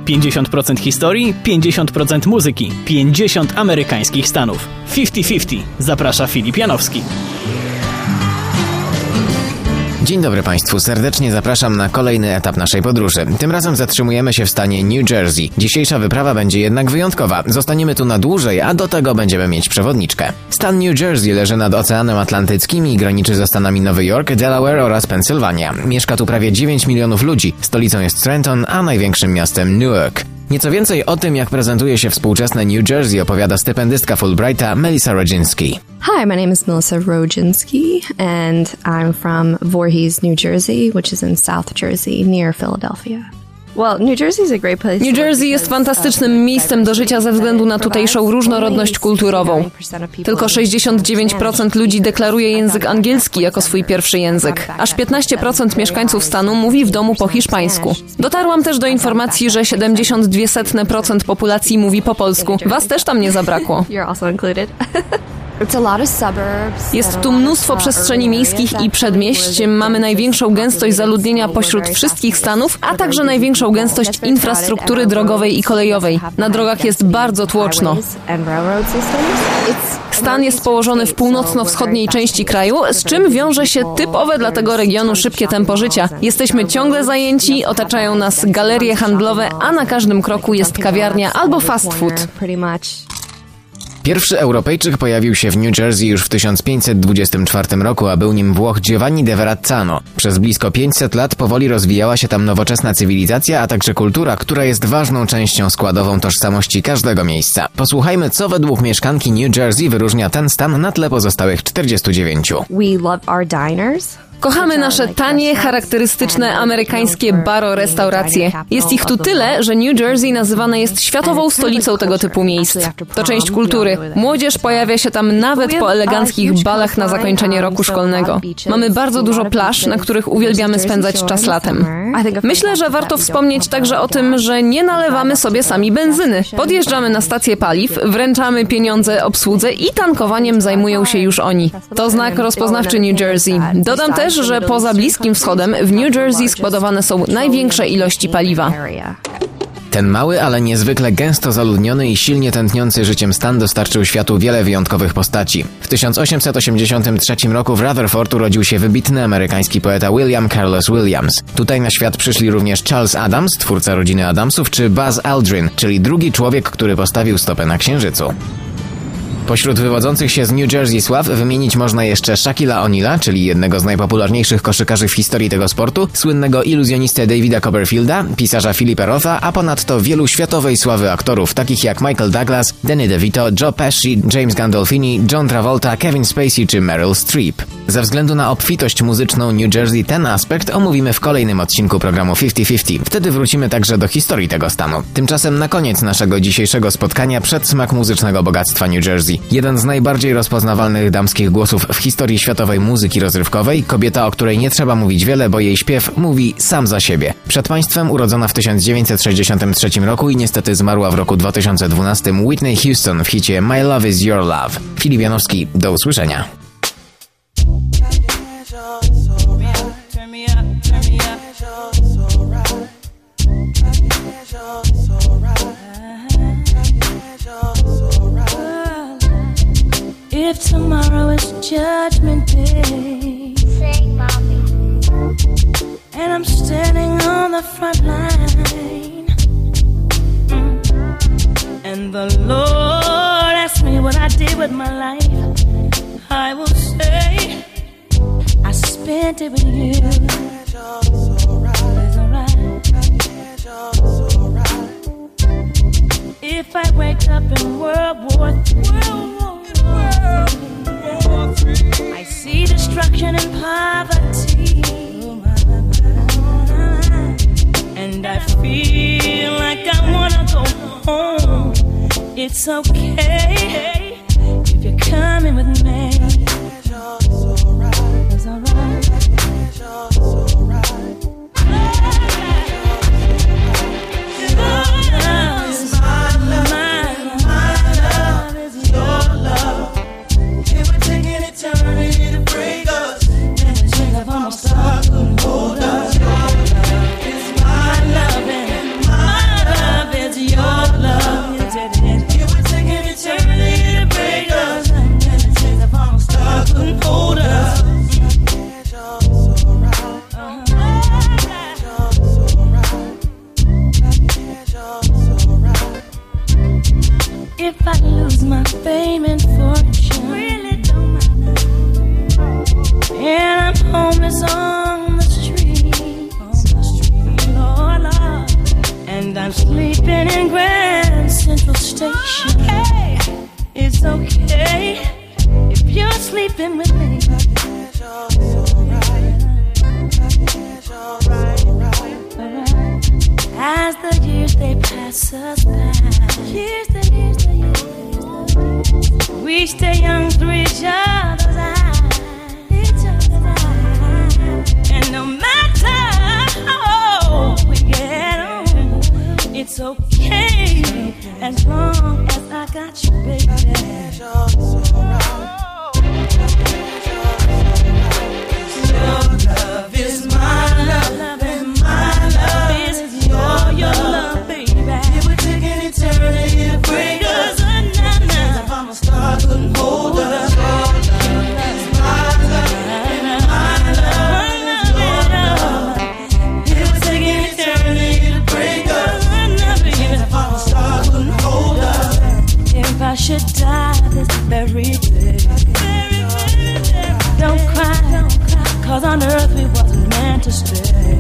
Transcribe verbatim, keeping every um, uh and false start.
pięćdziesiąt procent historii, pięćdziesiąt procent muzyki, pięćdziesiąt amerykańskich stanów. pięćdziesiąt pięćdziesiąt. Zaprasza Filip Janowski. Dzień dobry Państwu, serdecznie zapraszam na kolejny etap naszej podróży. Tym razem zatrzymujemy się w stanie New Jersey. Dzisiejsza wyprawa będzie jednak wyjątkowa. Zostaniemy tu na dłużej, a do tego będziemy mieć przewodniczkę. Stan New Jersey leży nad Oceanem Atlantyckim i graniczy ze stanami Nowy Jork, Delaware oraz Pensylwania. Mieszka tu prawie dziewięć milionów ludzi. Stolicą jest Trenton, a największym miastem Newark. Nieco więcej o tym, jak prezentuje się współczesne New Jersey, opowiada stypendystka Fulbrighta Melissa Rodzinski. Hi, my name is Melissa Rodzinski, and I'm from Voorhees, New Jersey, which is in South Jersey, near Philadelphia. New Jersey jest fantastycznym miejscem do życia ze względu na tutejszą różnorodność kulturową. Tylko sześćdziesiąt dziewięć procent ludzi deklaruje język angielski jako swój pierwszy język. Aż piętnaście procent mieszkańców stanu mówi w domu po hiszpańsku. Dotarłam też do informacji, że siedemdziesiąt dwa procent populacji mówi po polsku. Was też tam nie zabrakło. Jest tu mnóstwo przestrzeni miejskich i przedmieść. Mamy największą gęstość zaludnienia pośród wszystkich stanów, a także największą gęstość infrastruktury drogowej i kolejowej. Na drogach jest bardzo tłoczno. Stan jest położony w północno-wschodniej części kraju, z czym wiąże się typowe dla tego regionu szybkie tempo życia. Jesteśmy ciągle zajęci, otaczają nas galerie handlowe, a na każdym kroku jest kawiarnia albo fast food. Pierwszy Europejczyk pojawił się w New Jersey już w tysiąc pięćset dwudziestym czwartym roku, a był nim Włoch Giovanni de Verrazzano. Przez blisko pięćset lat powoli rozwijała się tam nowoczesna cywilizacja, a także kultura, która jest ważną częścią składową tożsamości każdego miejsca. Posłuchajmy, co według mieszkanki New Jersey wyróżnia ten stan na tle pozostałych czterdziestu dziewięciu. We love our diners. Kochamy nasze tanie, charakterystyczne amerykańskie baro-restauracje. Jest ich tu tyle, że New Jersey nazywane jest światową stolicą tego typu miejsc. To część kultury. Młodzież pojawia się tam nawet po eleganckich balach na zakończenie roku szkolnego. Mamy bardzo dużo plaż, na których uwielbiamy spędzać czas latem. Myślę, że warto wspomnieć także o tym, że nie nalewamy sobie sami benzyny. Podjeżdżamy na stację paliw, wręczamy pieniądze obsłudze i tankowaniem zajmują się już oni. To znak rozpoznawczy New Jersey. Dodam też, że poza Bliskim Wschodem w New Jersey składowane są największe ilości paliwa. Ten mały, ale niezwykle gęsto zaludniony i silnie tętniący życiem stan dostarczył światu wiele wyjątkowych postaci. W tysiąc osiemset osiemdziesiątym trzecim roku w Rutherford urodził się wybitny amerykański poeta William Carlos Williams. Tutaj na świat przyszli również Charles Addams, twórca rodziny Addamsów, czy Buzz Aldrin, czyli drugi człowiek, który postawił stopę na Księżycu. Pośród wywodzących się z New Jersey sław wymienić można jeszcze Shaquilla O'Neala, czyli jednego z najpopularniejszych koszykarzy w historii tego sportu, słynnego iluzjonistę Davida Copperfielda, pisarza Philippa Rotha, a ponadto wielu światowej sławy aktorów, takich jak Michael Douglas, Danny DeVito, Joe Pesci, James Gandolfini, John Travolta, Kevin Spacey czy Meryl Streep. Ze względu na obfitość muzyczną New Jersey ten aspekt omówimy w kolejnym odcinku programu pięćdziesiąt pięćdziesiąt. Wtedy wrócimy także do historii tego stanu. Tymczasem na koniec naszego dzisiejszego spotkania przedsmak muzycznego bogactwa New Jersey. Jeden z najbardziej rozpoznawalnych damskich głosów w historii światowej muzyki rozrywkowej, kobieta, o której nie trzeba mówić wiele, bo jej śpiew mówi sam za siebie. Przed państwem urodzona w tysiąc dziewięćset sześćdziesiątym trzecim roku i niestety zmarła w roku dwa tysiące dwunastym Whitney Houston w hicie My Love Is Your Love. Filip Janowski, do usłyszenia. If tomorrow is judgment day, sing, mommy. And I'm standing on the front line, mm. And the Lord asks me what I did with my life, I will say I spent it with you. It's alright. If I wake up in World War Three, I see destruction and poverty, and I feel like I wanna go home. It's okay if you're coming with me. It's alright. It's alright. Hold us. It's my love and my love. my fame and fortune. Really don't matter. And I'm homeless on the street. On the street, Lord, Lord. And I'm sleeping in Grand Central Station. Okay. It's okay if you're sleeping with me. As the years they pass us by, years the years the years, we stay young through each other's eyes, each other's eyes. And no matter how we get on, it's okay as long as I got you, baby. Your love is my love, and my love is your your love, baby. It would take an eternity to break us. If I'm a star, couldn't hold us. Your love is my love, and my love is your love. It would take an eternity to break us. If I'm a star, couldn't hold us. If I should die this very day, don't cry, don't cry, 'cause on earth we wasn't meant to stay.